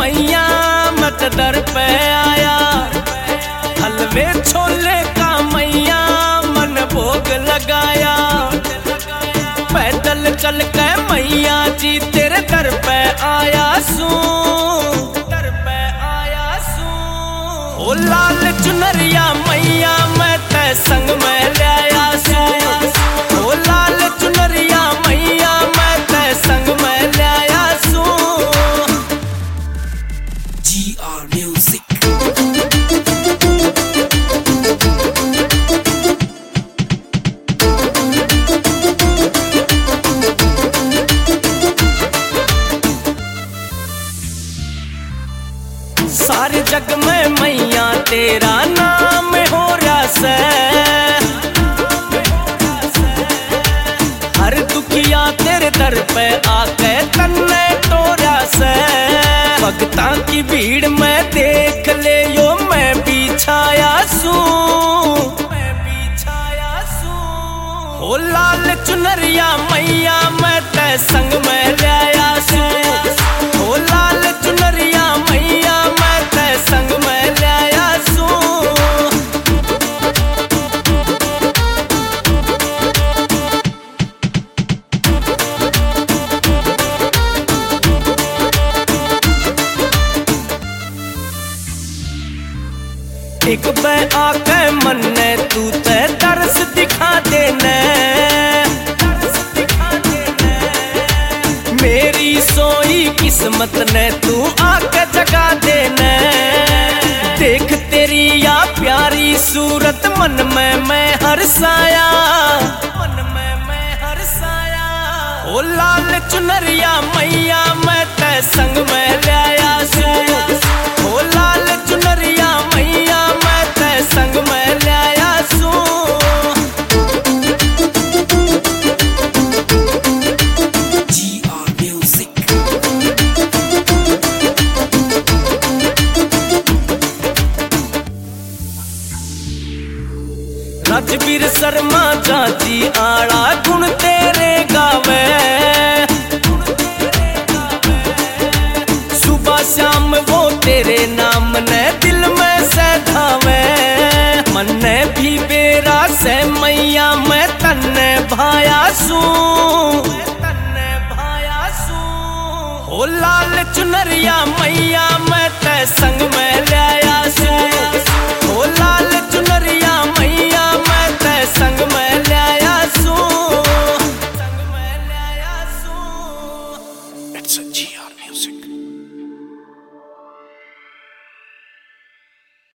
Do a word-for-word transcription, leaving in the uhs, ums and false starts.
मैया मत दर पे आया, हलवे छोले का मैया मन भोग लगाया। पैदल चल के मैया जी तेरे दर पे आया सू, दर पे आया सू। ओ लाल चुनरिया मैया मैं ते संग में ले आया सू, ओ लाल चुनरिया मैया मैं ते संग में ले आया सू। G R music. सारे जग में मैया तेरा नाम हो रहा से, हर दुखिया तेरे दर पे आके तन्ने तोरा से। भक्तां की भीड़ में देख ले यो मैं भी छाया सू, मैं भी छाया सू। हो लाल चुनरिया मैया मैं ते संग में ले आया सू, हो लाल चुनरिया मैया मैं ते संग में ले आया सू। एक बे आके मन्ने तू ते दर्श दिखा देने, दर्श दिखा देने। मेरी सोई किस्मत ने तू आके जगा देने। देख तेरी या प्यारी सूरत मन में मैं हर्षाया, मन में मैं हर्षाया। ओ लाल चुनरिया मैया मैं ते संग में ले आया सू, ओ लाल चुनरिया मैया मैं ते संग में ले आया सू। G R music. Rajveer Sharma जाजी आड़ा गुण तेरे गावे, सुबह शाम वो तेरे नाम ने दिल में सधावे। मन्ने भी बेरा से मैया मैं तन्ने भाया सू, तन्ने भाया सू। हो लाल चुनरिया मैया मैं ते संग में ले आया सू, हो लाल चुनरिया मैया मैं ते संग में ले आया सू, संग में ले आया सू। It's a G R music.